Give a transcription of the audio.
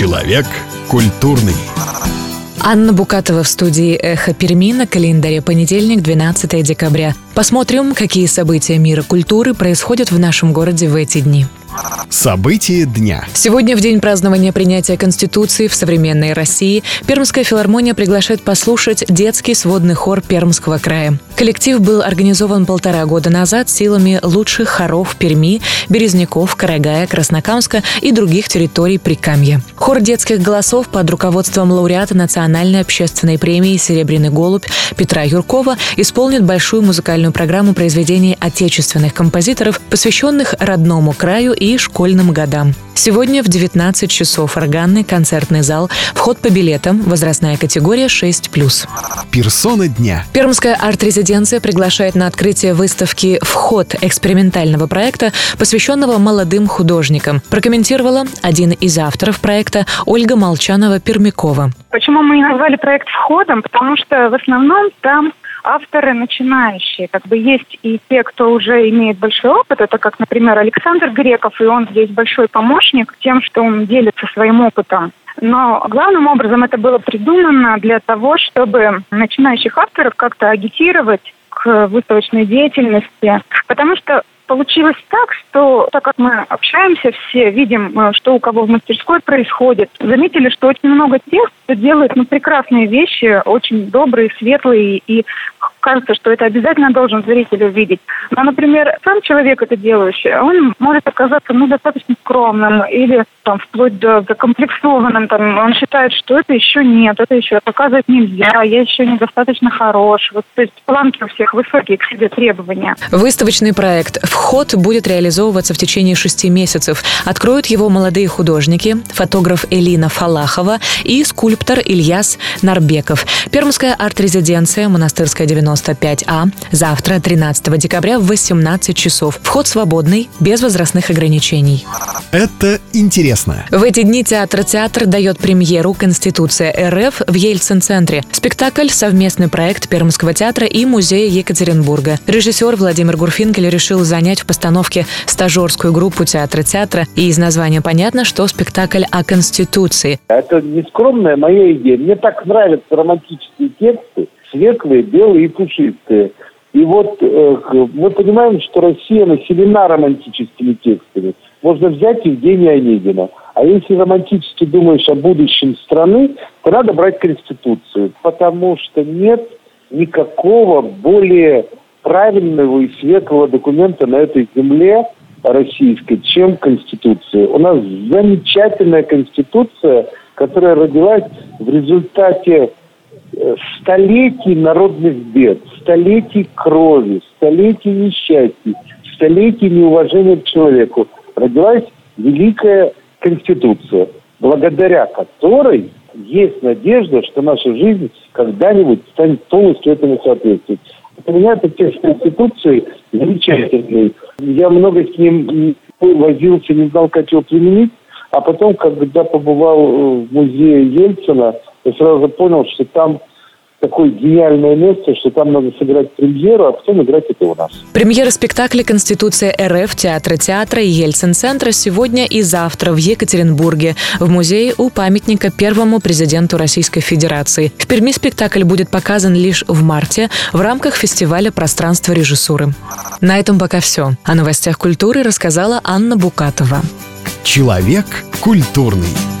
Человек культурный. Анна Букатова в студии «Эхо Перми», на календаре понедельник, 12 декабря. Посмотрим, какие события мира культуры происходят в нашем городе в эти дни. События дня. Сегодня, в день празднования принятия Конституции в современной России, Пермская филармония приглашает послушать детский сводный хор Пермского края. Коллектив был организован 1,5 года назад силами лучших хоров Перми, Березняков, Карагая, Краснокамска и других территорий Прикамья. Хор детских голосов под руководством лауреата Национальной общественной премии «Серебряный голубь» Петра Юркова исполнит большую музыкальную программу произведений отечественных композиторов, посвященных родному краю и школьным годам. Сегодня в 19 часов органный концертный зал, вход по билетам, возрастная категория 6+. Персона дня. Пермская арт-резиденция приглашает на открытие выставки «Вход» экспериментального проекта, посвященного молодым художникам. Прокомментировала один из авторов проекта Ольга Молчанова-Пермякова. Почему мы не назвали проект «Входом»? Потому что в основном там авторы начинающие. Есть и те, кто уже имеет большой опыт. Это как, например, Александр Греков, и он здесь большой помощник тем, что он делится своим опытом. Но главным образом это было придумано для того, чтобы начинающих авторов как-то агитировать к выставочной деятельности. Потому что получилось так, что, так как мы общаемся все, видим, что у кого в мастерской происходит, заметили, что очень много тех, кто делает прекрасные вещи, очень добрые, светлые, и кажется, что это обязательно должен зритель увидеть. Но, например, сам человек это делающий, он может оказаться достаточно скромным или вплоть до закомплексованным. Он считает, что это еще нет, это еще показывать нельзя, я еще недостаточно хорош. То есть планки у всех высокие к себе требования. Выставочный проект «Вход» будет реализовываться в течение 6 месяцев. Откроют его молодые художники, фотограф Элина Фалахова и скульптор Ильяс Нарбеков. Пермская арт-резиденция, Монастырская 95А. Завтра, 13 декабря, в 18 часов. Вход свободный, без возрастных ограничений. Это интересно. В эти дни театр дает премьеру «Конституция РФ» в Ельцин-центре. Спектакль – совместный проект Пермского театра и музея Екатеринбурга. Режиссер Владимир Гурфинкель решил занять в постановке стажерскую группу театра, и из названия понятно, что спектакль о Конституции. Это нескромная моя идея. Мне так нравятся романтические тексты, светлые, белые и пушистые. И мы понимаем, что Россия населена романтическими текстами. Можно взять Евгения Онегина. А если романтически думаешь о будущем страны, то надо брать Конституцию. Потому что нет никакого более правильного и светлого документа на этой земле российской, чем Конституция. У нас замечательная Конституция, которая родилась в результате столетий народных бед, столетий крови, столетий несчастий, столетий неуважения к человеку. Родилась великая Конституция, благодаря которой есть надежда, что наша жизнь когда-нибудь станет полностью этому соответствовать. У меня этот текст Конституции замечательный. Я много с ним возился, не знал, как его применить. А потом, когда побывал в музее Ельцина, я сразу понял, что там такое гениальное место, что там надо сыграть премьеру, а потом играть это у нас. Премьера спектакля «Конституция РФ» театра и Ельцин-центра сегодня и завтра в Екатеринбурге, в музее у памятника первому президенту Российской Федерации. В Перми спектакль будет показан лишь в марте в рамках фестиваля «Пространство режиссуры». На этом пока все. О новостях культуры рассказала Анна Букатова. Человек культурный.